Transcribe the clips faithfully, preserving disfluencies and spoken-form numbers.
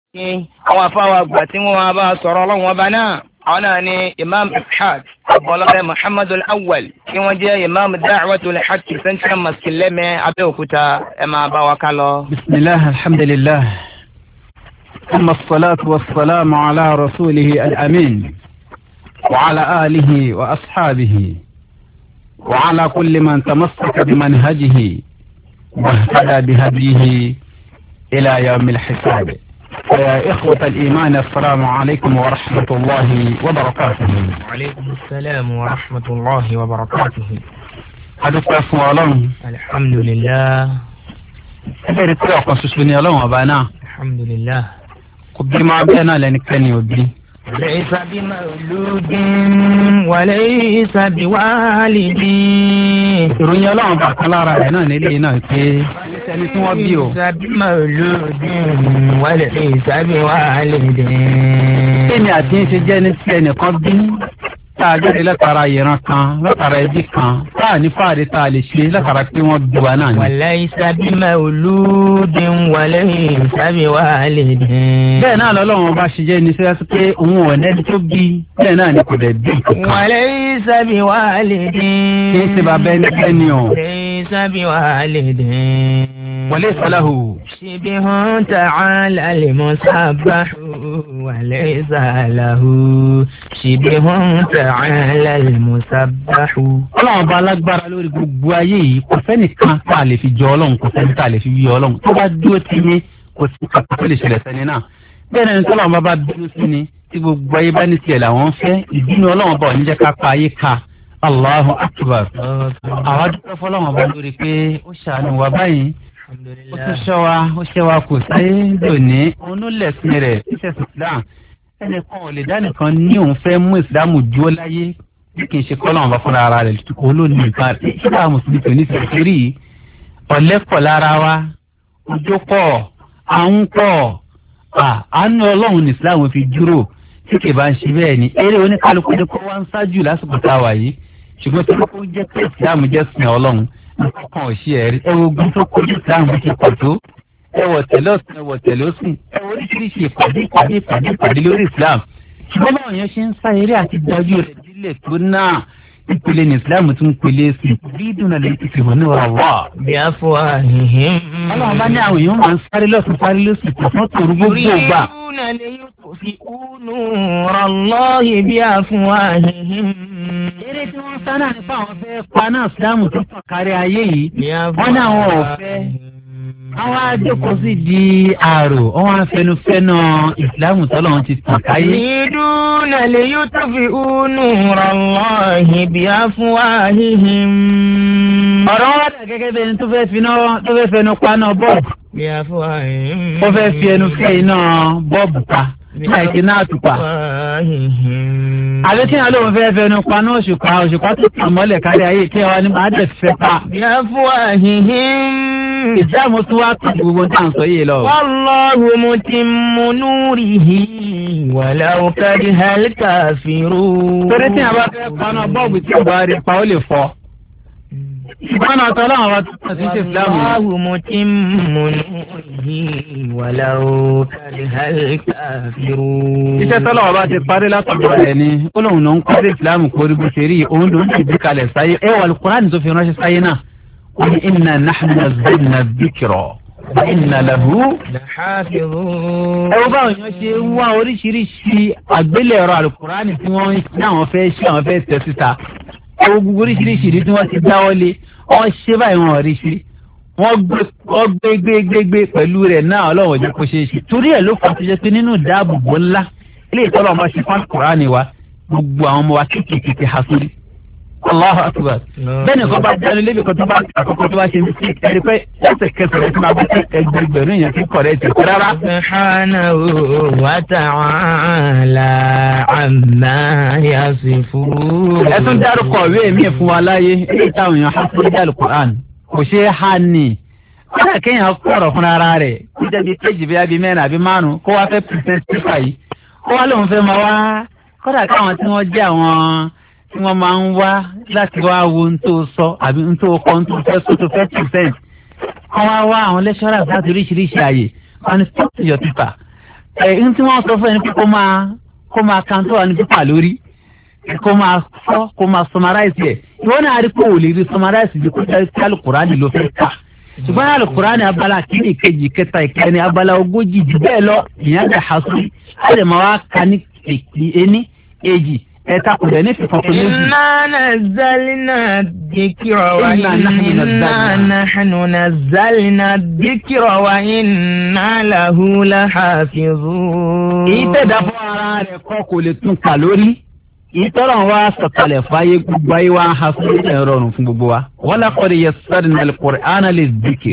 àwọn afáwọn àgbà tí wọ́n bá sọ̀rọ̀ ọlọ́run ọba náà àwọn náà ni imam ishaq abọ́lọ́dẹ muhammadu awwal tí wọ́n jẹ́ imam da'watul haqq central mosque lẹ́mẹ́ abẹ́òkúta ẹ̀ máa bá wa ká lọ. bisimilah alhamdulilah amma salatu wa salamu ala rasulihi al-amin wa ala alihi wa ashabihi wa ala kulli man tamassaka bi manhajihi wa ihtada bi hadihi ila yawm al-hisab. يا إخوة الإيمان السلام عليكم ورحمة الله وبركاته. وعليكم السلام ورحمة الله وبركاته. أدوك أفوالون. الحمد لله. أبير تلوك وسوسبني الله وبانا. الحمد لله. قبل ما بينا لنكتني وبي. ليس بمولود وليس بوالد. ìròyìn ọlọ́run bá kan lára rẹ̀ náà nílé náà pé ẹni tí wọ́n bí o. ليس بمولود وليس بوالد. kíni àti ń ṣe jẹ́ ní tí ẹnìkan bí tá a jáde látara ìran kan látara ẹbí kan tá a ní fáàrí tá a lè ṣe látara pé wọ́n bí wa náà ni. وليس بمولود وليس بوالد. bẹ́ẹ̀ náà lọ́lọ́run bá ṣe jẹ́ ní sẹ́yà pé òun ò nẹ́ni tó bí bẹ́ẹ̀ náà ni kò dẹ̀ bí kankan. وليس بوالد. kí n ṣe bàbá ẹni kẹ́ni o. ليس بوالد. وليس له شبه تعالى المسبح وليس له شبه تعالى المسبح. ọlọ́run bá lágbára lórí gbogbo ayé yìí kò sẹ́nìkan tá a lè fi jọ ọlọ́run kò sẹ́ni tá a lè fi yí ọlọ́run tó bá dúró tì ní kò sí kàkà tó lè ṣẹlẹ̀ sẹ́ni náà. bẹ́ẹ̀ ni tọ́lọ́run bá bá bínú sí ni tí gbogbo ayé bá ní tiẹ̀ làwọn fẹ́ ìbínú ọlọ́run bá òní jẹ́ ká pa ayé ka Allahu akbar. àwa dúpẹ́ fọlọ́run bá lórí pé ó ṣàánú wa báyìí ó tún ṣọ́ wa ó ṣe wa kò sáyé lónìí òun ló lẹ̀sìn rẹ̀ ṣíṣẹ́ islam ẹnìkan ò lè dá nìkan ní òun fẹ́ mú ìsìlámù dúró láyé bí kì í ṣe kọ́ lọ́wọ́n bá fúnra ara rẹ̀ olóòní nǹkan rẹ̀ ṣíṣẹ́ mùsùlùmí tó ní sèkérì ọ̀lẹ́pọ̀ lára wa ojú pọ̀ àwọn pọ̀ àánú ọlọ́run ní ìsìlámù fi dúró tí kì bá ń ṣe bẹ́ẹ̀ ni eré oníkálukú ni kó wá ń ṣáájú lásìkò táwa yìí ṣùgbọ́n tí kò jẹ́ pé ìsìlámù jẹ́ sìn ọlọ́run nǹkan ò ṣe ẹ̀rí ẹ wo ogun tó kojú ìsìlámù ti pọ̀ tó ẹ wọ̀ tẹ̀lé ọ̀sìn ẹ wọ̀ tẹ̀lé ọ̀sìn ẹ wọ oríṣiríṣi ìpàdé ìpàdé ìpàdé ìpàdé lórí ìsìlámù ṣùgbọ́n báwọn yẹn ṣe ń sá eré àti dájú rẹ̀ dílé tó náà ìpele ní ìsìlámù tún pele sí bí dùnà lè ti fi hàn ní ọ̀rọ̀ wà. bí a fọ àhìhìn. ọlọ́run bá ní àwọn èèyàn máa ń sáré lọ́sùn sáré lọ́sùn tó fún tòun gbogbo gbà. fi kúnú rọlọ́ọ̀hì bí a fún àhìhìn. eré tí wọ́n sá náà nípa àwọn fẹ́ pa náà ìsìlámù tó tàn kárí ayé yìí wọ́n ní àwọn ò fẹ́ àwọn àjòkó sì di àrò àwọn afẹnufẹnà ìsìlámù tọ́lọ́run ti tàn káyé. ìdúnà lè yóò tó fi kúnú rọlọ́ọ̀hì bí a fún àhìhìn. ọ̀rọ̀ wọn dà gẹ́gẹ́ bí ẹni tó fẹ́ finá tó fẹ́ fẹnu paná bọ́ọ̀bù. bí a fún àhìhìn. ó fẹ́ fi ẹnu fẹ́ iná bọ́ọ̀bù pa láìsí náà tùpà. àbí tí wọn lóun fẹ́ fẹnu paná òṣùpá òṣùpá tó tàn mọ́lẹ̀ kárí ayé kí wọn ní máa dẹ̀ fẹ́ pa. bí a fún àhìhìn. ìsáàmù tún wá tó gbogbo tá à ń sọ yìí lọ. wallahu mutimmu nurihi walau karihal kafirun. torí tí a bá fẹ́ paná bọ́ọ̀bù tí a bá rí pa ó lè fọ́. ìbáná tọ́lá àwọn wa tó ti ṣe fìlàmù. wallahu mutimmu nurihi walau karihal kafirun. iṣẹ́ tọ́lá wa bá ti parí látọ̀dọ̀ rẹ̀ ni ó lóun ló ń kọ́ sí fìlàmù kórìí bó ṣe rí òun ló ń ti bí kalẹ̀ sáyé ẹ wà Al-Qur'an tó fi ránṣẹ́ sáyé náà. قل إنا نحن نزلنا الذكر وإنا له لحافظون. ẹ wo báwọn èèyàn ṣe ń wá oríṣiríṣi àgbélẹ̀rọ alukurani tí wọ́n ní àwọn fẹ́ ṣe àwọn fẹ́ tẹ̀ síta ẹ wo gbogbo oríṣiríṣi ìdí tí wọ́n ti dáwọ́lé wọ́n ṣe báyìí wọn rí sí wọ́n gbé gbé gbé gbé pẹ̀lú rẹ̀ náà ọlọ́run ọjọ́ kó ṣe é ṣe torí ẹ̀ ló fà tó jẹ́ pé nínú ìdáàbòbò ńlá ilé ìtọ́lọ́ ọmọ ṣe fún alukurani wa gbogbo àwọn ọmọ wa kéékèèké ha sórí. Allahu akbar. bẹ́ẹ̀ni kò bá jáde lébi kan tó bá àkókò tó bá ṣe mí sí ẹni pé ẹsẹ̀ kẹsàn-án ẹni tó máa bá ṣe ẹgbẹ̀rún yẹn kí kọ̀rẹ́ ti kọ́ rárá. subhanahu wa ta'ala amma yasifun. ẹ tún dárúkọ ìwé mi fún wa láyé èyí táwọn èèyàn há sí ìjà Al-Qur'an kò ṣe é há ní. kódà kéèyàn kọ̀rọ̀ fún ara rẹ̀ kó jẹ́bi péjì bí abí mẹ́rin àbí márùn-ún kó wá fẹ́ pìrìsẹ́ńtì sífà yìí kó wá lóun fẹ́ máa wá kódà káwọn tí wọ́n jẹ́ àwọn tí wọ́n máa ń wá láti wá wo ohun tó sọ àbí ohun tó kọ́ ohun tó fẹ́ sọ tó fẹ́ percent. wọ́n wá wá àwọn lẹ́ṣọ́rà láti oríṣiríṣi àyè wọ́n ní stop to your paper ẹ̀ ń tí wọ́n sọ fún ẹni pé kó máa kó máa kan tó wà ní pípa lórí kó máa sọ kó máa summarize ẹ̀ ìwọ náà rí pé ò lè rí summarize bí kó jẹ́ kí Al-Qur'ani ló fẹ́ kà ṣùgbọ́n Al-Qur'ani abala kìíní kejì kẹta ìkẹni abala ogójì jù bẹ́ẹ̀ lọ ìyẹn bẹ̀ hasu alẹ́ máa wá ka ní ẹni èjì ẹ̀ta kò dẹ̀ ní fífọ́n fún méjì. inna nazzalna dhikra wa inna nahnu nazzalna dhikra wa inna lahu lahafizun. èyí tẹ̀dá fún ara rẹ̀ kọ́ kò lè tún kà lórí. ìtọ́rọ̀ wa sọ̀kalẹ̀ fàyè gbogbo ayé wa ha fún ìtẹ̀ rọrùn fún gbogbo wa. wa laqad yassarna al-Qur'ana lidh-dhikr.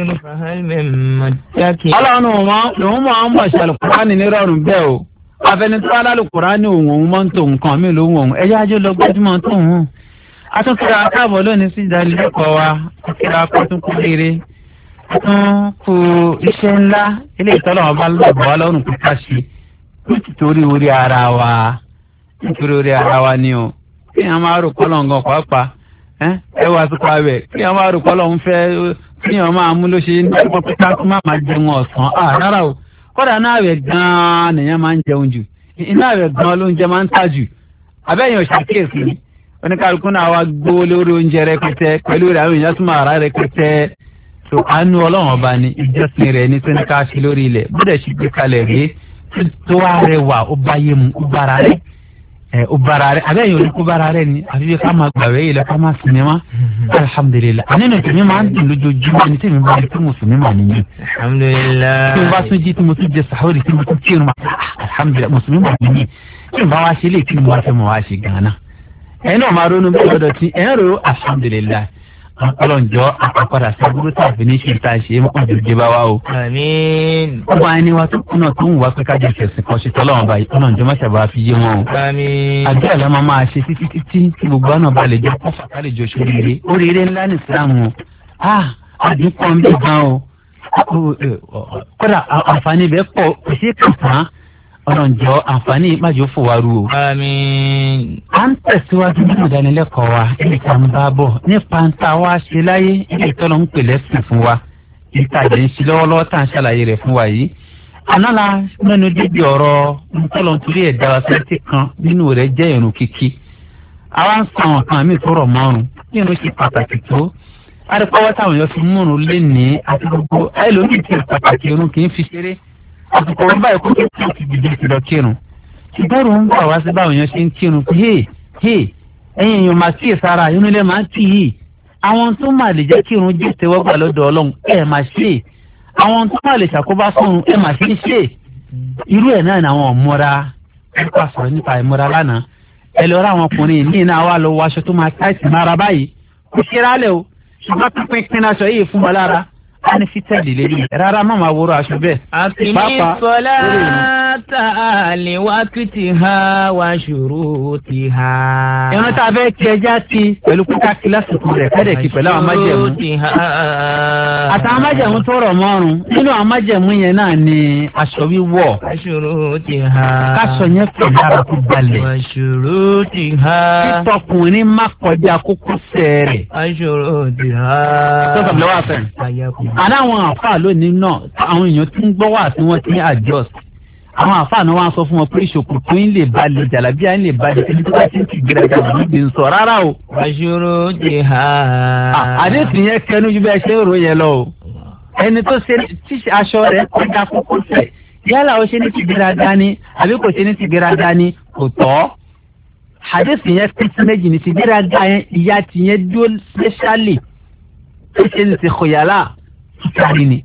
ọlọ́run lòun máa ń bọ̀ ṣe al-Qur'ani ní rọrùn bẹ́ẹ̀ o. afẹnitọ́ al-Qur'ani òun òun máa ń tó nǹkan mi lòun òun ẹ̀yà ajé lọ gbẹ́dúmọ̀ tó òun. atúnkìrà akáàbọ̀ lónìí sí ìdánilẹ́kọ̀ọ́ wa akíra akọ́túnkù rere. atúnkù iṣẹ́ ńlá ilé ìtọ́lọ̀ ọba lọ́gbọ̀ wa lọ́rùn kíkà ṣe nítorí orí ara wa nítorí orí ara wa ni o kí ni a máa rò kọ́lọ̀ nǹkan pàápàá ẹ wá sí pa bẹ̀ kí ni a máa rò kọ́lọ̀ ń fẹ́ kí ni a máa mú ló ṣe ní ẹgbẹ́ pípa tó máa máa jẹun ọ̀sán rárá o kọ́dà náà rẹ̀ gan-an nìyẹn máa ń jẹun jù iná rẹ̀ gan-an lóúnjẹ máa ń tà jù abẹ́yẹn òṣàkíyèsí ni oníkàlùkù náà wá gbówó lórí oúnjẹ rẹpẹtẹ pẹ̀lú rẹ̀ àwọn èèyàn tún máa rà rẹpẹtẹ tó àánú ọlọ́run ọba ni ìjọsìn rẹ̀ ní sẹ́ni ká ṣe lórí ilẹ̀ bódà ṣe gbé kalẹ̀ rèé tó wá rẹwà ó bá yé mu ó bára rẹ̀ ẹ o bara rẹ abẹ́ yóò kó bara rẹ ni àbí ká máa gbàwé yìí lọ ká máa sinimá alihamudulilayi àní ní tèmi máa ń dùn lójoojúmọ́ ní tèmi bá rí tí mo sùn ní màá nìyí. alihamudulilayi. tí mo bá tún jí tí mo tún jẹ sàhórì tí mo tún kírun ma alihamudulilayi mo sùn ní màá nìyí tí mo bá wá ṣe lè kí ni mo wá fẹ́ mo wá ṣe gan-an. ẹ̀yin náà máa ronú bí ọ̀dọ̀ tí ẹ̀ ń ro alihamudulilayi ọlọ́njọ́ àpapàdà sábúrú tàbí ní ṣe ta ṣe mọ́ òjòjì bá wa o. àmín. ọba ẹni wa tó kùnà tó ń wá pé kájọ ìfẹ̀sìn kan ṣe tọ́lọ́wọ́n báyìí ọlọ́njọ́ má ṣàbà fi yé wọn o. àmín. àdúrà la máa máa ṣe títí títí tí gbogbo àná ba lè jẹ́ kọ́fà ká lè jọ ṣoríire oríire ńlá ní ìsìlámù o. a àdúgbò ń bẹ̀ gan o. kódà àǹfààní bẹ́ẹ̀ pọ̀ kò sí kàtàn ọlọ́njọ́ àǹfààní májò fò wá ru o. àmín. à ń tẹ̀síwájú nínú ìdánilẹ́kọ̀ọ́ wa nípa ń bá bọ̀ nípa ń ta wá ṣe láyé ilé ìtọ́lọ́ ń pè lẹ́sìn fún wa ìtajà ń ṣe lọ́wọ́lọ́wọ́ tá à ń ṣàlàyé rẹ̀ fún wa yìí. àná la mẹ́nu débi ọ̀rọ̀ ntọ́lọ́ nítorí ẹ̀dá wa sẹ́ńtì kan nínú rẹ̀ jẹ́ ìrun kíkí. àwa ń sọ àwọn kan mí tó rọ̀ mọ́rùn nínú ṣe pàtàkì tó. adépọ́wọ́ táwọn èèyàn fi múrun lé ní àti gbogbo ẹlòmíì ti pàtàkì irun kì í fi ṣeré àsìkò wọn báyìí kó tó tó ti dìde ti lọ kírun ìbẹ̀rù ń bọ̀ wá sí báwọn èèyàn ṣe ń kírun pé hey hey ẹ̀yin èèyàn máa kíyè sára inú ilé máa ń tì í àwọn tó máa lè jẹ́ kírun jẹ́ tẹ́wọ́gbà lọ́dọ̀ ọlọ́run ẹ̀ máa ṣe é àwọn tó máa lè ṣàkóbá fún ẹ̀ máa ṣe é ṣe é irú ẹ̀ náà ni àwọn ọ̀mọ́ra nípa sọ̀rọ̀ nípa ìmúra lánàá ẹ lọ rá àwọn ọkùnrin ní iná wa lọ wọ aṣọ tó máa táìsì mára báyìí kò ṣe rálẹ̀ o ṣùgbọ́n pínpín pín aṣọ yìí fún wa lára a ní fitẹ́ẹ̀lì lélẹ̀ rárá má máa wúrọ̀ aṣọ bẹ́ẹ̀. àkìní sọlá ta lè wá kìtì ha wá ṣòro ti ha. ìran tá a fẹ́ kí ẹja ti pẹ̀lú kúkà kíláàsì kù rẹ̀ kẹ́dẹ̀ kí pẹ̀lú àwọn májẹ̀mú. àtàwọn májẹ̀mú tó rọ̀ mọ́rùn nínú àwọn májẹ̀mú yẹn náà ni aṣọ wíwọ̀. aṣòro ti ha. káṣọ yẹn pẹ̀lú ara kó balẹ̀. aṣòro ti ha. títọkùnrin má kọjá kókósẹ̀ rẹ̀. aṣòro ti ha. tó tọ̀ lọ́wọ́ àfẹ́ àná àwọn àfáà lónìí náà àwọn èèyàn tí ń gbọ́ wà tí wọ́n ti ní adjust àwọn àfáà náà wọ́n sọ fún wọn pé ìṣòkòtò yín lè balẹ̀ jàlábíà yín lè balẹ̀ ẹni tó bá ti ń ti gbéraga lòdì bí n sọ rárá o. wàṣúrò ti hà. àdéhùn yẹn kẹnu ju bẹ́ẹ̀ ṣe ń rò yẹn lọ o ẹni tó ṣe tí aṣọ rẹ̀ kọjá kókó sẹ̀ yálà ó ṣe ní ti gbéraga ni àbí kò ṣe ní ti gbéraga ni kò tọ́ àdéhùn yẹn pín sí méjì ní ti gbéraga yẹn ìyá ti yẹn dúró specially ó ṣe ní ti kòyàlá kíkari ni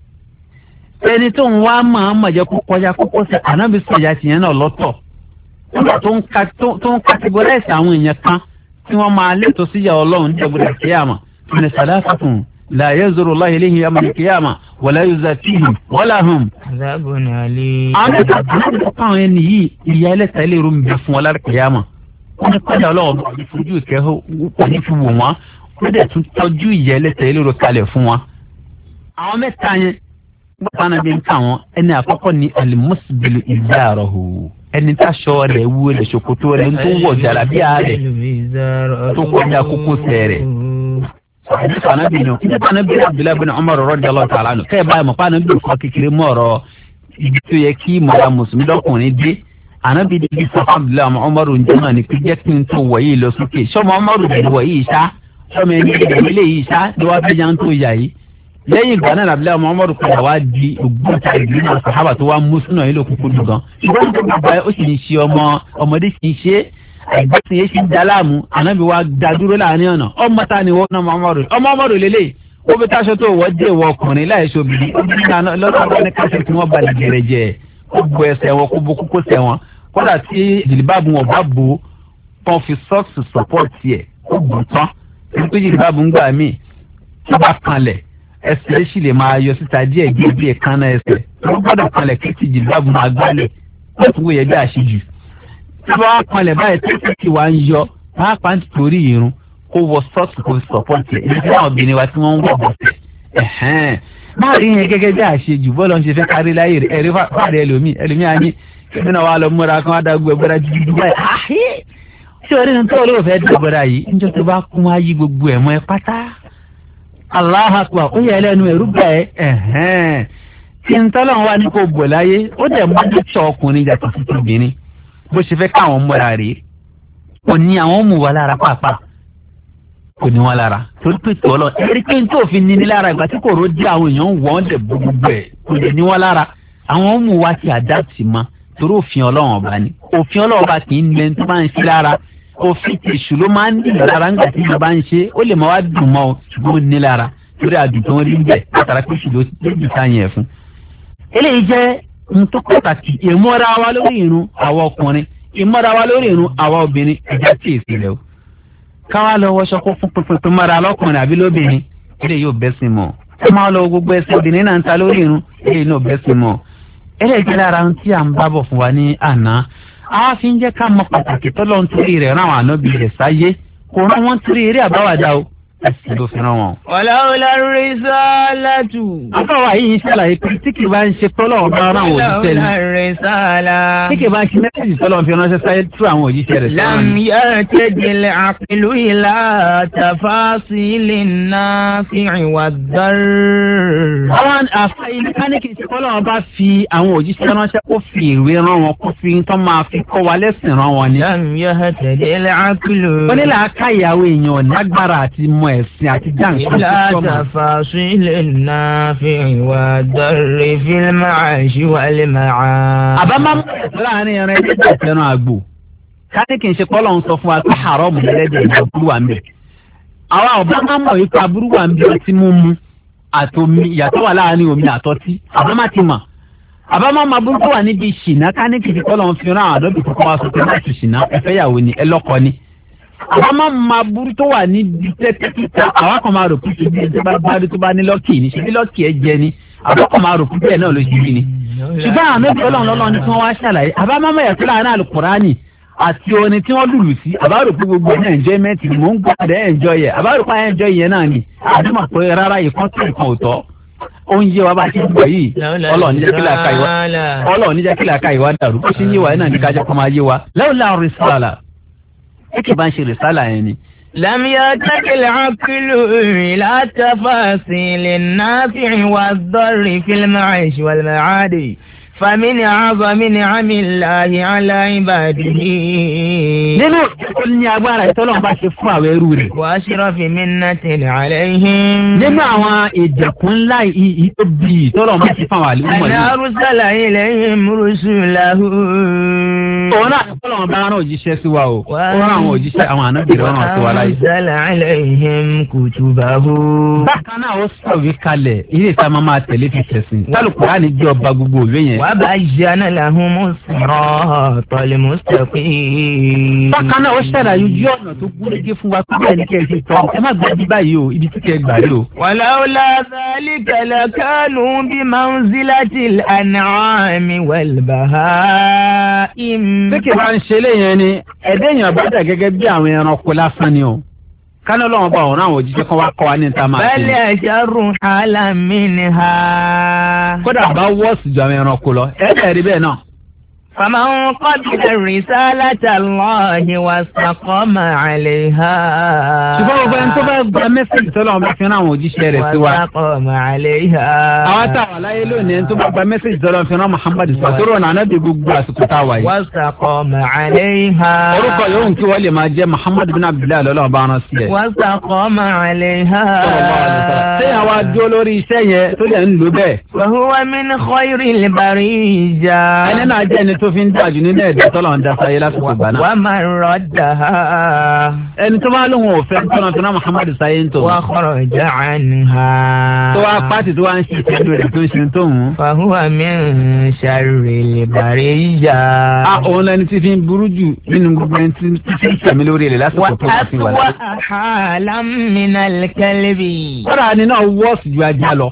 ẹni tó ń wá máa ń mọ̀jẹ́ kó kọjá kókó sẹ ànábi sọ̀jà tìyẹn náà lọ́tọ̀ nígbà tó ń ka tó ń categorize àwọn èèyàn kan tí wọ́n máa lẹ́tọ̀ síjà ọlọ́run ní ẹgbẹ̀rẹ̀ kíyàmà ní sàdáfàtún la yazuru Allahu ilayhim yawma al-qiyamah wala yuzakkihim wala hum. azabun alim. àwọn ẹ̀ka àwọn ẹni yìí ìyá ẹlẹ́ta ilé ìrú mi bẹ fún wọn lára kíyàmà wọ́n ní kọjá ọlọ́run bá fojú ìkẹ́ wọ́n ní fi wò wọ́n wọ́n dẹ̀ tún tọ́jú ìyá ẹlẹ́ta ilé ìrú kalẹ̀ fún wọn. àwọn mẹ́ta yẹn gbọ́dọ̀ náà bí n kà wọ́n ẹni àkọ́kọ́ ni alimusbilu izarahu ẹni táṣọ rẹ̀ wú rẹ̀ ṣòkòtò rẹ̀ tó wọ̀ jàlábíà rẹ̀ tó kọjá kókósẹ̀ rẹ̀. àdìsọ anábì nù nípa anábì Abdullahi bin Umar radiyallahu ta'ala anhu kẹ́ ẹ̀ báyìí mọ̀ fún anábì kọ́ kékeré mọ́ ọ̀rọ̀ ibi tó yẹ kí mọ̀ra mùsùlùmí lọ́kùnrin dé ànábì dídí sọ́kàbílẹ̀ ọmọ ọmọrù ń jẹ́ náà ni pé jẹ́ kí n tó wọ̀ yìí lọ sókè sọ́mọ ọmọrù dẹ̀ wọ̀ yìí sá sọ́mọ ẹni ilé yìí sá ló wá fẹ́ yá ń tó yà yìí lẹ́yìn ìgbà náà làbílẹ̀ ọmọ ọmọrù padà wá di ògbóǹta ìlú náà sàhábà tó wá mú sínú ìlú òkùnkùn dùn gan ṣùgbọ́n tó gbà ó sì ń ṣe ọmọ ọmọdé sì ń ṣe àìgbésìn yẹn sì ń daláàmú ànábì wa dá dúró láàrin ọ̀nà ọmọ ta ni wọ́n ọmọ ọmọrù ọmọ ọmọrù lélẹ̀ ó fi táṣọ tó wọ́ dé wọ ọkùnrin láìsọ obìnrin lọ́sọ̀rọ̀ ní káṣí tí wọ́n balẹ̀ gẹ̀rẹ́jẹ̀ kó bo ẹsẹ̀ wọn kó bo kókó sẹ̀ wọn kódà tí jìlìbáàbù wọn bá bo tán fi sọ́ọ̀sì sọ́pọ̀tì ẹ̀ kó bù tán nítorí jìlìbáàbù ń gbà míì tí bá kanlẹ̀ ẹsẹ̀ sì lè máa yọ síta díẹ̀ díẹ̀ díẹ̀ kánná ẹsẹ̀ wọ́n gbọ́dọ̀ kanlẹ̀ kí tí jìlìbáàbù máa gbálẹ̀ láti wọ́n yẹ bí àṣejù tí wọ́n á kanlẹ̀ báyìí tí tí wàá ń yọ máa pa ń torí irun kó wọ sọ́ọ̀sì kó fi sọ́pọ̀tì ẹ̀ èyí tí àwọn obìnrin wa tí wọ́n ń wọ̀ bọ̀tẹ̀ ẹ̀hẹ́n máa rí yẹn gẹ́gẹ́ bí àṣejù bọ́ọ̀lù ń ṣe fẹ́ kárí láyè rẹ̀ ẹ̀rí fàdé ẹlòmíì ẹlòmíì á ní kẹ́mi náà wà lọ múra kí wọ́n dágbé ẹgbẹ́ra dídí báyìí ṣé orí ni tó olóòfẹ́ fẹ́ dàgbẹ́ra yìí níjọ́ tó bá kún ayé gbogbo ẹ̀ mọ́ ẹ pátá Allahu Akbar ó yẹ ẹlẹ́nu ẹ̀rú gbà ẹ́ ẹ̀hẹ́n tí ń tọ́lọ̀ wá ní kò bọ̀ láyé ó dẹ̀ mọ́ ní sọ ọkùnrin yàtọ̀ sí obìnrin bó ṣe fẹ́ káwọn múra rèé kò ní àwọn mú wa lára pàápàá kò ní wọn lára torí pé tọ́lọ̀ ẹ̀rí pé tó fi ní ní lára ìgbà tí kò ró dé àwọn èèyàn wọ́n dẹ̀ gbogbo ẹ̀ kò dẹ̀ ní wọn lára àwọn mú wa ti àdáàtì mọ́ torí òfin ọlọ́run ọba ni òfin ọlọ́run ọba kì í lẹ́nu tó bá ń ṣe lára òfin tèṣù ló máa ń dì lára ńgbà tí ìjọba ń ṣe ó lè máa wá dùn mọ́ ọ ṣùgbọ́n ó ní lára torí àdùn tó ń rí bẹ́ẹ̀ látara pé ṣùgbọ́n ó dùn sáyẹn ẹ̀ fún. eléyìí jẹ́ ohun tó pàtàkì ìmọ̀ra wa lórí irun àwa ọkùnrin ìmọ̀ra wa lórí irun àwa obìnrin ẹ̀já tí èsì rẹ̀ o. káwá lọ wọṣọ kó fún pínpín mọ́ra lọ́kùnrin àbí lóbìnrin eléyìí ò bẹ́ sí mọ́ ẹ máa lọ gbogbo ẹsẹ̀ obìnrin náà ń ta lórí irun eléyìí náà ò bẹ́ sí mọ́ eléyìí lára ohun tí à ń bábọ̀ fún wa ní àná àwa fi ń jẹ́ ká mọ pàtàkì tọ́lọ́ ń torí rẹ̀ ráwọn ànábì rẹ̀ sáyé kò rán wọn torí eré àbáwádà o ẹ̀sìn ló fi rán wọn. wàláwùlá rìsálàtù. afọwọ́ yìí ń ṣàlàyé pé tí kì bá ń ṣe tọ́lọ̀ ọ̀gá ara àwọn òjíṣẹ́ ni. wàláwùlá rìsálà. tí kì bá ń ṣe mẹ́sàgì tọ́lọ̀ fi ránṣẹ́ sáyé tú àwọn òjíṣẹ́ rẹ̀ sọ́wọ́n. lam yartajil aqlu ila tafasilin nafi'i wad-darr. àwọn àfàyè mẹkáníkì tí tọ́lọ̀ bá fi àwọn òjíṣẹ́ ránṣẹ́ kó fi ìwé rán wọn kó fi tán máa fi kọ́ wa lẹ́sìn rán wọn ni. lam yartajil aqlu. wọ́n ní làákàyàwó èèyàn lágbára àti mọ ẹ̀sìn àti jáǹkì tó ìlà tafasilin nafi'i wad-darr fil ma'ashi wal ma'ad. àbámá láàrin ẹran ẹgbẹ́ ìtẹ̀ràn àgbò káníkì ń ṣe kọ́ lọ́n sọ fún wa pé àrọ́ọ̀mù lẹ́dẹ̀ ìjọba wà ń bẹ̀. àwa ọ̀bá máa mọ̀ wípé aburú wà ń bí ọtí mímu àtomi ìyàtọ̀ wà láàrin omi àtọtí àbámá ti mọ̀ àbámá máa burú tó wà níbi ìṣìnà káníkì ti kọ́ lọ́n fi rán àwọn àdọ́bì kọ́kọ́ wá sọ pé láti ṣìnà ẹ̀fẹ́yàwó ni ẹlọ́kọ ni. àbámá máa burú tó wà níbi tẹ́tẹ́ títa àwa kan máa rò pé ṣe bí ẹ bá gbádùn tó bá ní lọ́ọ̀kì ni ṣe bí lọ́ọ̀kì ẹ jẹ ni àbákan máa rò pé bẹ́ẹ̀ náà ló ṣe bí ni. ṣùgbọ́n àwọn mẹ́bí ọlọ́run lọ́lọ́ ni tí wọ́n wá ṣàlàyé àbámá mọ̀ yàtọ̀ láàárín àlùkùránì àti orin tí wọ́n lùlù sí àbárò pé gbogbo ẹ̀ enjoyment ni mò ń gbọ́ àdé enjoy ẹ̀ àbárò pé enjoy yẹn náà ni àdúmọ̀ pé rárá yìí kan tó nǹkan ò tọ́ ó ń yé wa bá ṣe ń gbọ́ yìí ọlọ́run níjẹ́ kí làákà ìwà ọlọ́run níjẹ́ kí làákà ìwà dàrú bó ṣe ń yé wa náà ní kájọ́ kọ́ máa yé wa lawla rìsálà ẹ kì bá ń ṣe rìsálà yẹn ni. lam yartajil aqlu ila tafasilin nafi'i wad-darri fil ma'ishi wal ma'adi. فمن أعظم نعم الله على عباده. nínú ìjọba ní agbára ìtọ́lọ́run bá ṣe fún àwọn ẹrú rẹ̀. وأشرف منة عليهم. nínú àwọn ìdẹ̀kùn ńlá yìí tó bí ìtọ́lọ́run bá ṣe fún àwọn àlùmọ̀ yìí. أن أرسل إليهم رسله. òun náà ìtọ́lọ́run bá rán òjíṣẹ́ sí wa o. ó rán àwọn òjíṣẹ́ àwọn ànábìrì rán sí wa láyé. وأنزل عليهم كتبه. bákan náà ó sọ̀wé kalẹ̀ ilé ìta máa máa tẹ̀lé fi tẹ̀sìn. Al-Qur'ani jẹ́ ọba gbogbo òwe yẹn. وبين لهم الصراط المستقيم. bákan náà ó ṣàlàyé ojú ọ̀nà tó gúnrégé fún wa pé ẹni kẹ́ ẹ ti tọ́ ẹ má gbàgbé báyìí o ibi tí kẹ́ ẹ gbà rí o. ولولا ذلك لكانوا بمنزلة الأنعام والبهائم. bí kì bá ń ṣe léyìn ni ẹ̀dẹ́yìn ọ̀bádà gẹ́gẹ́ bí àwọn ẹranko lásán ni o. kánú lọ́wọ́ bá ọ̀rọ̀ àwọn òjíṣẹ́ kan wá kọ́ wa ní ìta máa ṣe. بل أشر حالا منها. kódà bá wọ́ọ̀sì ju àwọn ẹranko lọ ẹ bẹ́ẹ̀ rí bẹ́ẹ̀ náà فمن قبل رسالة الله واستقام عليها. ṣùgbọ́n ọba ẹni tó bá gba mẹ́sẹ̀gì tó lọ́wọ́ bá fi rán àwọn òjíṣẹ́ rẹ̀ sí wa. واستقام عليها. àwọn táwọn aláyé lónìí ẹni tó bá gba mẹ́sẹ̀gì tó lọ́wọ́ fi rán Muhammad sọ̀tọ́rọ̀ náà náà dé gbogbo àsìkò táwa yìí. واستقام عليها. orúkọ yòówù kí wọ́n lè máa jẹ́ Muhammad bin Abdullahi lọ́lọ́wọ́ bá rán sí ẹ̀. واستقام عليها. sẹ́yìn àwa dúró lórí iṣẹ́ yẹn tó lè ń lò bẹ́ẹ̀. وهو من خير البرية. ẹni náà jẹ́ ẹni tó fi ń dájú nínú ẹ̀dá tọ́lọ̀ ń dasa yé lásìkò gbaná. ومن ردها. ẹni tó máa lóun ò fẹ́ tọ́lọ̀ tó ná Muhammad sáyé ń tò. وخرج عنها. tó wá pàtì tó wá ń ṣe ìtẹ́jú rẹ̀ tó ń ṣe tó ń. فهو من شر البرية. a òun lẹni tí fi ń burú jù nínú gbogbo ẹni tí fi ń sàmì lórí rẹ̀ lásìkò tó bá fi wà láyé. وأسوأ حالا من الكلب. kọ́ra ni náà wọ́ọ̀sì ju ajá lọ.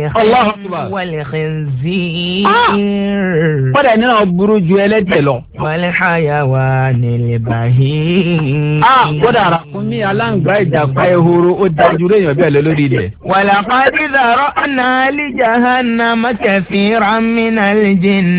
والخنزير. kọ́ra ni náà burú ju ẹlẹ́dẹ̀ lọ. والحيوان البهيم. kọ́ra àràkúnmí aláǹgbá ìjàpá ehoro ó dájú lẹ́yìn ọbẹ̀ lọ lórí ilẹ̀. ولقد ذرأنا لجهنم كثيرا من الجن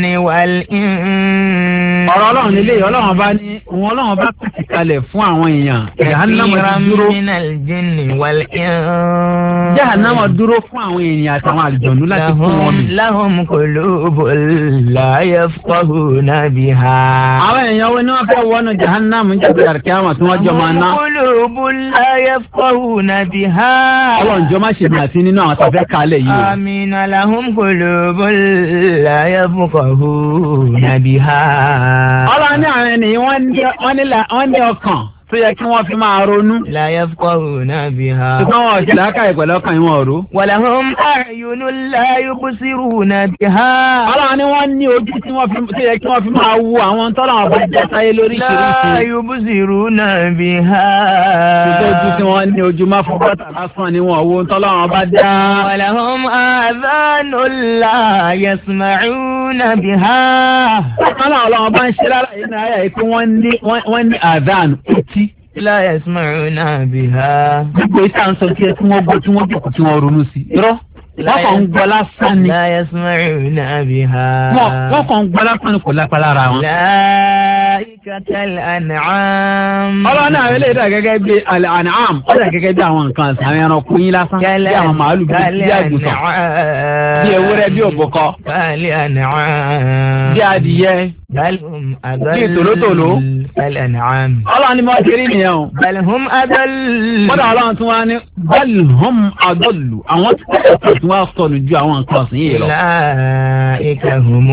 والإنس. ọ̀rọ̀ ọlọ́run nílé ọlọ́run bá ní òun ọlọ́run bá pèsè kalẹ̀ fún àwọn èèyàn. كثيرا من الجن والإنس. jahannama dúró fún àwọn èèyàn àtàwọn àlùjọ̀nú láti fún wọn mi. لهم قلوب لا يفقهون بها. àwọn èèyàn wo ni wọ́n fẹ́ wọnú jahannama ń jẹ́ àrùkẹ́wọ̀n tí wọ́n jọ máa ná. لهم قلوب لا يفقهون بها. ọlọ́run jọ má ṣe mi àti nínú àwọn tó fẹ́ kalẹ̀ yìí. آمين لهم قلوب لا يفقهون بها. ọlọ́run ní àwọn ènìyàn wọ́n ní ọkàn tó yẹ kí wọ́n fi máa ronú. لا يفقهون بها. ṣùgbọ́n wọn ò ṣe làákàyè pẹ̀lú ọkàn yìí wọn ò rò. ولهم أعين لا يبصرون بها. ọlọ́run ní wọ́n ní ojú tí wọ́n fi tó yẹ kí wọ́n fi máa wo àwọn tọ́lọ̀ wọn bá jẹ́ sáyé lóríṣiríṣi. لا يبصرون بها. ṣùgbọ́n ojú tí wọ́n ní ojú má fún bọ́tà lásán ni wọ́n wo tọ́lọ̀ wọn bá dá. ولهم آذان لا يسمعون بها. tọ́lọ̀ ọlọ́run bá ń ṣe lára yìí náà yà pé wọ́n ní àdán etí. لا يسمعون بها. gbogbo ìta ń sọ kí ẹ tí wọ́n gbọ́ tí wọ́n jókòó tí wọ́n ronú sí. irọ́ wọ́n kàn ń gbọ́ lásán ni. لا يسمعون بها. wọ́n kàn ń gbọ́ lásán ni kò lápá lára wọn. أولئك كالأنعام. ọlọ́run náà ilé ìdá gẹ́gẹ́ bí al-an'am ó dà gẹ́gẹ́ bí àwọn nǹkan àti àwọn ẹranko yín lásán bí àwọn màálù bí àgùntàn bí ewúrẹ́ bí òbúkọ كالأنعام. bí adìyẹ بل هم أضل. bí tòlótòló. كالأنعام. ọlọ́run ni mo ti rí nìyẹn o. بل هم أضل. kódà ọlọ́run tún wá ní bal hum adallu àwọn tí wọ́n sọnù ju àwọn nǹkan ọ̀sìn yìí lọ. أولئك هم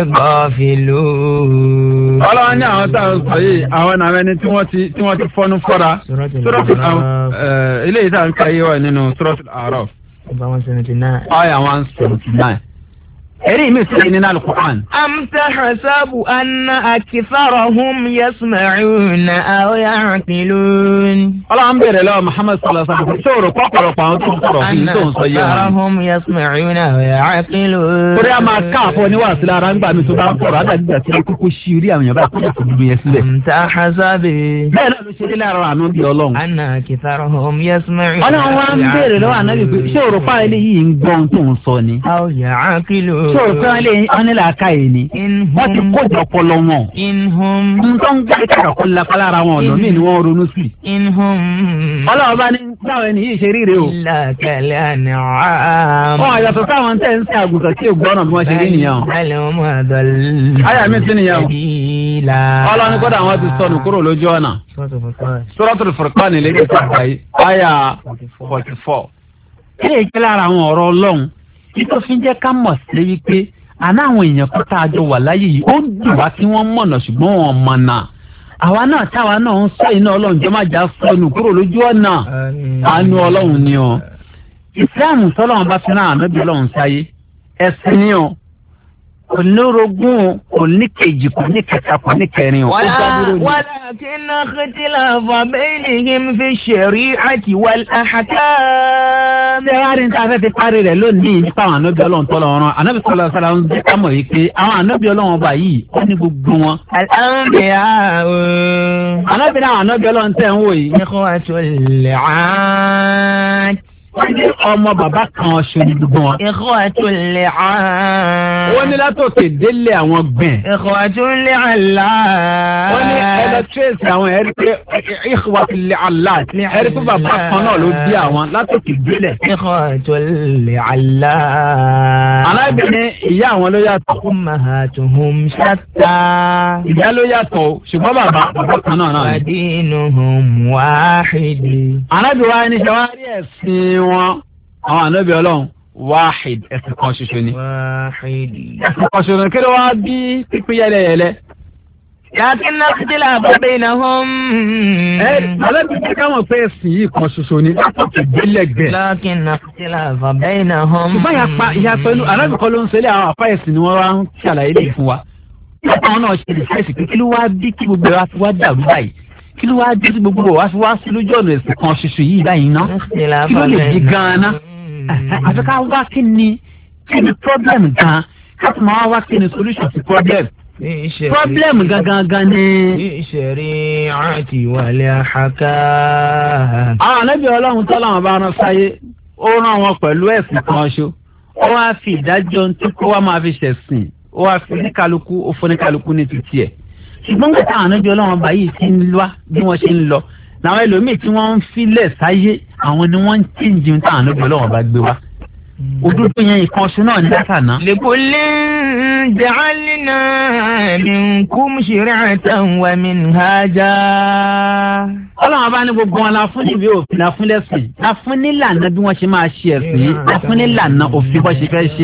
الغافلون. ọlọ́run ní àwọn táwọn sọ yìí àwọn náà ẹni tí wọ́n ti tí wọ́n ti fọ́nú fọ́ra. Suratul ilé yìí tá à ń ka yé wa nínú Suratul A'raf. one seventy-nine. aya one seventy nine. ẹ̀rí mi sì ní nínú Al-Qur'an. أم تحسب أن أكثرهم يسمعون أو يعقلون. ọlọ́run bẹ̀rẹ̀ lọ́wọ́ Muhammad sallallahu alaihi wasallam ṣòro pọ̀pọ̀lọpọ̀ àwọn tó ń sọ̀rọ̀ fún yìí tó ń sọ yé wọn. أكثرهم يسمعون أو يعقلون. torí a máa káàfọ̀ ní wàásù lára ń gbà mí tó bá ń sọ̀rọ̀ àdàgbà tí wọ́n kókó ṣí rí àwọn yàrá kókó tó dúdú yẹn sílẹ̀. أم تحسب bẹ́ẹ̀ náà ló ṣe dé láàárọ̀ àná bí ọlọ́run. أن أكثرهم يسمعون ọlọ́run wa ń bẹ̀rẹ̀ lọ́wọ́ ànábì pé ṣé òrò fáwọn eléyìí ń gbọ́n tó ń sọ ni. أو يعقلون. ṣé òrò fáwọn eléyìí wọn ní làákàyè ni. إن wọ́n ti هم kójọ ọpọlọ wọn. إن هم nǹkan gbé kàkọ́ lápá lára wọn ọ̀dọ́ míì ni wọ́n ronú sí. إن هم ọlọ́run bá ní báwo ni yìí ṣe ríre o. إلا كالأنعام. wọn àyàtọ̀ táwọn tẹ̀ ń sin àgùntàn tí ògbọ́nà bí wọ́n ṣe rí nìyẹn o. بل هم أضل. àyà mi sí nìyẹn o. سبيلا. ọlọ́run kọ́dà wọn ti sọnù kúrò lójú ọ̀nà. Suratul Furqan lè ní ìpàdé yìí àyà forty four. ilé ìkẹlẹ ara àwọn ọ̀rọ̀ ọlọ́run ìtòfin jẹ́ ká mọ̀ sí wípé àná àwọn èèyàn kan tá a jọ wà láyé yìí ó dùn wá kí wọ́n mọ̀nà ṣùgbọ́n wọn mọ̀nà àwa náà táwa náà ń sọ iná ọlọ́run jẹ́ má já sọnù kúrò lójú ọ̀nà àánú ọlọ́run ni ọ. ìsìláàmù sọlọ́run bá fi náà ànábì ọlọ́run sáyé ẹ̀sìn ni ọ kò ní orogún kò ní kejì kò ní kẹta kò ní kẹrin o. ولكن اختلاف بينهم في الشريعة والأحكام. ṣé wàá rí níta fẹ́ fi parí rẹ̀ lónìí nípa àwọn ànábì ọlọ́run tọ́lọ̀ ọ̀run ànábì sọlá sọlá ń jẹ́ ká mọ̀ yìí pé àwọn ànábì ọlọ́run ọba yìí ó ní gbogbo wọn. الأنبياء. ànábì náà ànábì ọlọ́run tẹ̀ ń wò yìí. إخوة العاد. wọ́n ní ọmọ bàbá kan ṣe ní gbogbo wọn. ikhwatul li'an. wọ́n ní látòkè délé àwọn gbẹ̀n. ikhwatul li'allat. wọ́n ní ẹlẹ́tírísì àwọn ẹ̀rí pé ikhwatul li'allat ẹ̀rí pé bàbá kan náà ló bí àwọn látòkè délé. ikhwatul li'allat. alábìíní ìyá àwọn ló yàtọ̀. ummahatuhum shatta. ìyá ló yàtọ̀ ṣùgbọ́n bàbá bàbá kan náà náà. wa dinuhum wahid. alábìíní wa ní sẹ́wárí ẹ̀sìn wọn àwọn ànábì ọlọ́run wáhid ẹ̀sìn kan ṣoṣo ni. wáhid. ẹ̀sìn kan ṣoṣo kí ló wá bí pípín yẹlẹyẹlẹ. lakin ikhtilafa bainahum. ẹ alábí ti ká mọ̀ pé ẹ̀sìn yìí kan ṣoṣo ni látọ̀kì délẹ̀gbẹ̀. lakin ikhtilafa bainahum. ṣùgbọ́n ìyapa ìyapa inú alábì kan ló ń ṣẹlẹ̀ àwọn àfa ẹ̀sìn ni wọ́n wá ń ṣàlàyé lè fún wa. àwọn náà ṣe lè fẹ́ẹ̀sì pé kí ló wá bí kí gbogbo wa fi wá dàrú báyìí kí ló wá dé tí gbogbo wa fi wá sí lójú ọ̀nà ẹ̀sìn kan ṣoṣo yìí báyìí ná kí ló lè di gan-an àti ká wá kí ni kí ni problem gan ká tó máa wá kí ni solution sí problem problem gangan gan ni. ìṣẹ̀rí àti wàlẹ̀ àhàká. àwọn ànábì ọlọ́run tọ́lá wọn bá rán sáyé ó rán wọn pẹ̀lú ẹ̀sìn kan ṣo ó wá fi ìdájọ́ tí kó wá máa fi ṣẹ̀sìn ó wá fi ní kálukú ó fún ní kálukú ní títí ẹ̀. ṣùgbọ́n kí àwọn ànábì ọlọ́run bá yìí ti ń lọ bí wọ́n ṣe ń lọ làwọn ẹlòmíì tí wọ́n ń filẹ̀ sáyé àwọn ni wọ́n ń tíǹjì táwọn ànábì ọlọ́run bá gbé wá. òdodo yẹn ìkan ṣe náà ní látàná. likullin ja'alna minkum shir'atan wa minhaja. ọlọ́run bá ní gbogbo wọn la fún níbi òfin la fún lẹ́sìn la fún nílànà bí wọ́n ṣe máa ṣe ẹ̀sìn la fún nílànà òfin bó ṣe fẹ́ ṣe.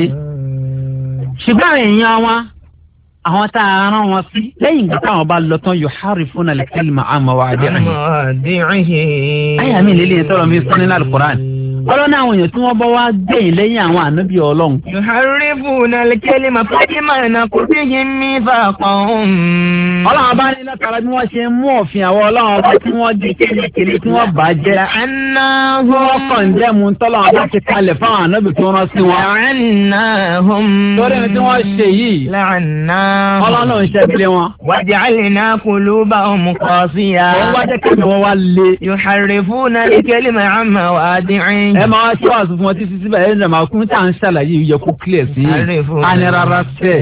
ṣùgbọ́n èèyàn wa àwọn tá a rán wọn sí lẹ́yìn ìgbà táwọn bá lọ tán yuharrifuna al-kalima an mawadi'ihi. àyà mi lélẹ́yìn tọrọ mi sọ nínú al-Qur'an. ọlọ́run àwọn èèyàn tí wọ́n bá wá gbẹ̀yìn lẹ́yìn àwọn ànábì ọlọ́run. yuharrifuna al-kalima bima naqdihim mithaqahum. ọlọ́run bá ní látara bí wọ́n ṣe mú òfin àwọn ọlọ́run ọba tí wọ́n di kékeré tí wọ́n bá jẹ́. la'annahum. wọ́n kàn jẹ́ mu tọ́lọ́run bá ti kalẹ̀ fáwọn ànábì tó rán sí wọn. la'annahum. torí ní tí wọ́n ṣe yìí. la'annahum. ọlọ́run náà ń ṣẹ́bílẹ̀ wọn. waja'alna qulubahum qasiya. wọ́n wá jẹ́ kí wọ́n wá lé. yuharrifuna al-kalima an mawadi'ihi. ẹ máa ṣe wàásù fún ọ títí síbẹ̀ ẹ̀ ẹ̀ máa kún tá à ń ṣàlàyé yẹ kó clear sí i. a ní rárá sẹ́.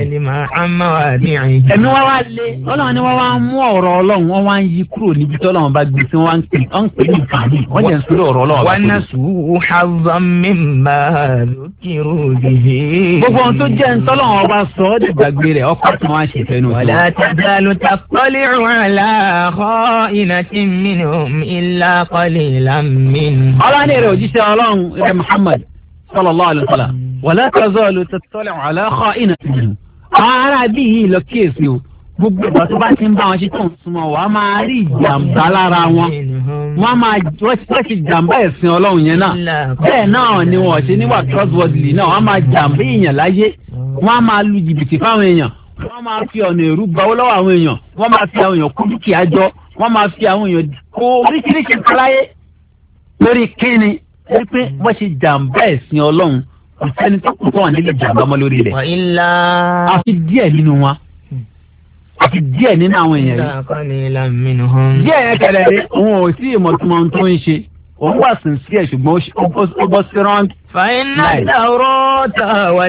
ẹ̀mí wá wá lé ọlọ́run ni wọ́n wá ń mú ọ̀rọ̀ ọlọ́run wọ́n wá ń yí kúrò níbi tí ọlọ́run bá gbé sí wọ́n wá ń pè ní ìkànnì wọ́n jẹ́ ń sórí ọ̀rọ̀ ọlọ́run. wa nasu hazzan mimma dhukiru bihi. gbogbo ohun tó jẹ́ ntọ́lọ́run ọba sọ ọ́ dìgbàgbé rẹ̀ ọkọ̀ tí wọ́n á ṣe fẹ́ nù. wala tazalu tattali'u ala kha'inatin minhum illa qalilan minhum. ọlọ́run èrè òjíṣẹ́ ọlọ́run èrè Muhammad sallallahu alayhi wa sallam wala tazalu tattali'u ala kha'inatin minhum. àwọn ará bí yìí lọ kíyèsí o gbogbo ìgbà tó bá ti ń bá wọn ṣe tó ń súnmọ́ wàá máa rí ìjàmbá lára wọn wọ́n máa wọ́n ti jàmbá ẹ̀sìn ọlọ́run yẹn náà bẹ́ẹ̀ náà ni wọ́n ṣe níwà trustworthy náà wọ́n máa jàmbá èèyàn láyé wọ́n máa lu jìbìtì fáwọn èèyàn wọ́n máa fi ọ̀nà èrú gbawó lọ́wọ́ àwọn èèyàn wọ́n máa fi àwọn èèyàn kú dúkìá jọ wọ́n máa fi àwọn èèyàn kó oríṣiríṣi káláyé lórí kíni ẹ pé wọ́n ṣe jàmbá ẹ̀sìn ọlọ́run kò sẹ́ni tó kù fún nílé jàmbá mọ́ lórí rẹ̀ àfi díẹ̀ nínú wọn àti díẹ̀ nínú àwọn èèyàn yìí. díẹ̀ yẹn kẹlẹ̀ rí òun ò sí ìmọ̀túnmọ̀ tó ń ṣe òun wà sí sí ẹ̀ ṣùgbọ́n ó bọ́ sí rán. fàyínà Tawrata wal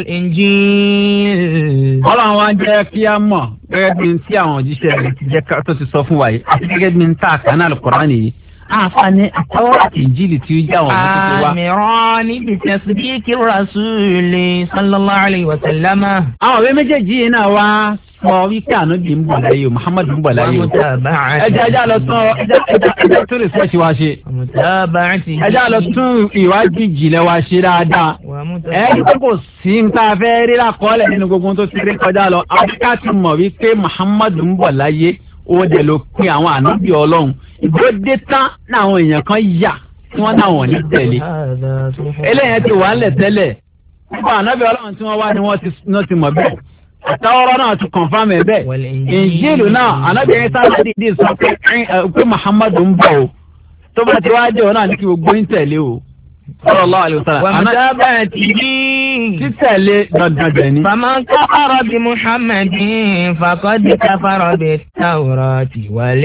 Injil. ọlọ́run wa jẹ́ kí á mọ̀ gẹ́gẹ́ bí tí àwọn òjíṣẹ́ rẹ̀ ti jẹ́ tó ti sọ fún wa yìí àti gẹ́gẹ́ bí tá a kàn náà Al-Qur'ani yìí. àǹfààní Tawrata àti Injili tí ó jẹ́ àwọn ọmọ tuntun wa. àmìrán níbi tasdiqi rasuli sallallahu alayhi wa sallam. àwọn òwe méjèèjì yìí náà wá sọ wípé ànábì ń bọ̀ láyé o Muhammadu ń bọ̀ láyé o. ẹjẹ ẹjẹ lọ tún ẹjẹ ẹjẹ tún rìsẹ́ẹ̀sì wa ṣe. ẹjẹ lọ tún ìwádìí ìjìnlẹ̀ wa ṣe dáadáa. ẹ ẹ kò sí nǹkan afẹ́ rírà kọ́lẹ̀ nínú gbogbo tó ti rí kọjá lọ. àbíká ti mọ̀ wípé Muhammadu ń bọ̀ láyé ó dẹ̀ ló pin àwọn ànábì ọlọ́run. ìgbó dé tán ní àwọn èèyàn kan yà tí wọ́n náà wọ̀n ní tẹ̀lé. eléyẹn ti wà ń lẹ̀ tẹ́lẹ̀. nípa ànábì ọlọ́run tí wọ́n wá ni wọ́n ti mọ̀ bẹ́ẹ̀. Àtàwọ́rọ́ náà tún kọ̀nfàmù ẹ̀ bẹ́ẹ̀. Ìnjílù náà alábìrin sábà dìde sọ pé Muhammadu ń bọ̀ o. Tó bá ti wá dé o náà ní kí gbogbo ń tẹ̀lé o. sallallahu alaihi wasallam. wa mutaba'atihi. títẹ̀lé dandan bẹ̀ ni. faman kafara bi Muhammadin faqad kafara bit tawrati wal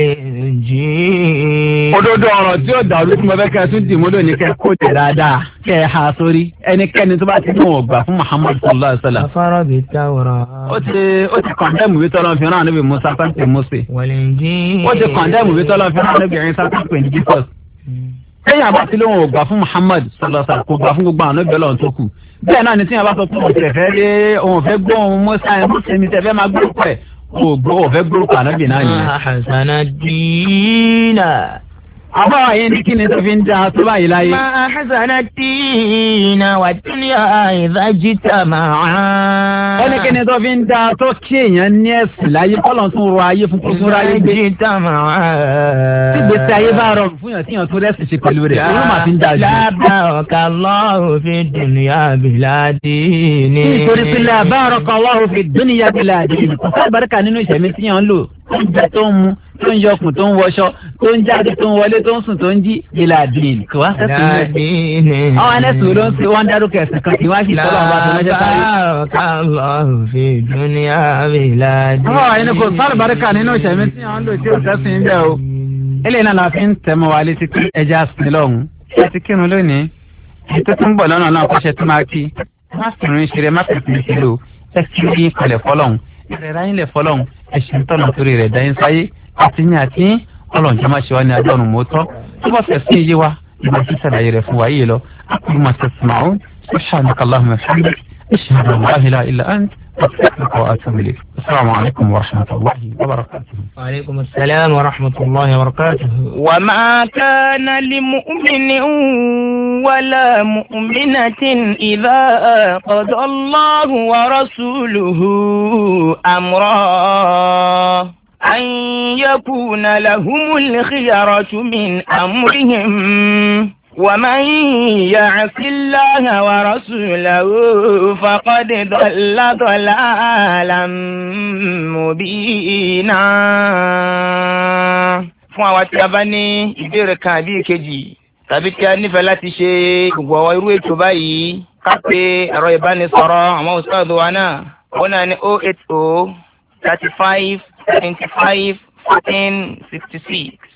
injil. òdodo ọ̀rọ̀ tí ó dàrú tí mo fẹ́ kẹ́ ẹ tún dì mú lónìí kẹ́ kó tẹ̀ dáadáa kẹ́ ẹ ha sórí ẹnikẹ́ni tó bá ti ní wọn gbà fún Muhammad sallallahu alaihi wasallam. kafara bit tawrati. ó ti ó ti kọ̀ndẹ́mù bí tọ́lọ́ fi rán níbi Musa sáńtì Mose. wal injil. ó ti kọ̀ndẹ́mù bí tọ́lọ́ fi rán níbi ẹ̀rín sáńtì ní Jesus. ẹ̀yìn àbá tí lóun ò gbà fún Muhammad sallallahu alaihi wasallam kò gbà fún gbogbo àwọn ọ̀nà ìbẹ̀lọ̀ tó kù. bẹ́ẹ̀ náà ni tí yẹn bá sọ pé òun tẹ̀fẹ́ lé òun fẹ́ gbọ́ òun Musa ẹ̀ Mose mi tẹ̀fẹ́ máa gbọ́ pẹ̀ ògbó òfẹ́ gbórúkọ ànábì náà nìyẹn. ahsana dina. àbá yẹn ní kí ni tó fi ń da tó báyìí láyé. ma ahsana dina wa dunya idha jitama'a. ó ní kí ni tó fi ń da tó kí èèyàn ní ẹ̀sìn láyé kọ́lọ̀ tún rọ ayé fún kókó ráyé gbé. jitama'a. tí gbèsè ayé bá rọrùn fún yàn tí yàn tó rẹ́sì ṣe pẹ̀lú rẹ̀ òun máa fi ń da jù. la barakallahu fi dunya bila dini. nítorí pé la barakallahu fi dunya bila dini. kò sáà barika nínú ìṣẹ̀mí tí yàn ń lò oúnjẹ tó ń mu tó ń yọkùn tó ń wọṣọ tó ń jáde tó ń wọlé tó ń sùn tó ń jí ìlà dín kò wá sẹ́sùn rẹ̀. àwọn ẹlẹ́sìn ló ń ṣe wọ́n dárúkọ ẹ̀sìn kan kì í wá sí tọ́lọ̀ ọba tó lọ́jọ́ sáré. barakallahu fi dunya bila dini. àwọn ẹni kò sáà barika nínú ìṣẹ̀mí tí yàn ń lò tí ò sẹ́sìn ń bẹ̀ o. eléyìí náà la fi ń tẹ̀mọ́ wa létí pé ẹja sìn lọ́hùn. ẹ ti kírun lónìí ètò tó ń bọ̀ lọ́nà náà kọ́ṣẹ́ tó máa kí má sìnrìn ṣeré má fẹ̀sìn ṣe lò ẹ kí ní ìpẹ̀lẹ̀ fọlọ́hùn ìrẹ̀rẹ̀ ayé lẹ̀ fọlọ́hùn ẹ̀sìn tọ́nà torí rẹ̀ dáyé sáyé àti ní àti ọlọ́run jẹ́ máa ṣe wá ní adọ́run mọ́tọ́ tó bá fẹ́ sí iye wa ìgbà tí sàlàyé rẹ̀ fún wa yìí lọ àkùrù máa tẹ̀sí màá ó subhanaka allahumma wa bihamdik ashhadu an la ilaha illa anta astaghfiruka wa atubu ilayk assalamu alaykum wa rahmatullahi wa barakatuh. wa alaykum assalam wa rahmatullahi wa barakatuh. wa ma kana li mu'minin wala mu'minatin idha qada Allahu wa rasuluhu amra أن يكون لهم الخيرة من أمرهم ومن يعص الله ورسوله فقد ضل ضلالا مبينا. fún àwa tí a bá ní ìbéèrè kan àbí ìkejì tàbí tí a nífẹ̀ẹ́ láti ṣe gbogbo àwọn irú ètò báyìí ká pè ẹ̀rọ ìbánisọ̀rọ̀ àwọn ustaadu wa náà ó náà ní oh eight oh thirty-five seventy-five fourteen sixty-six.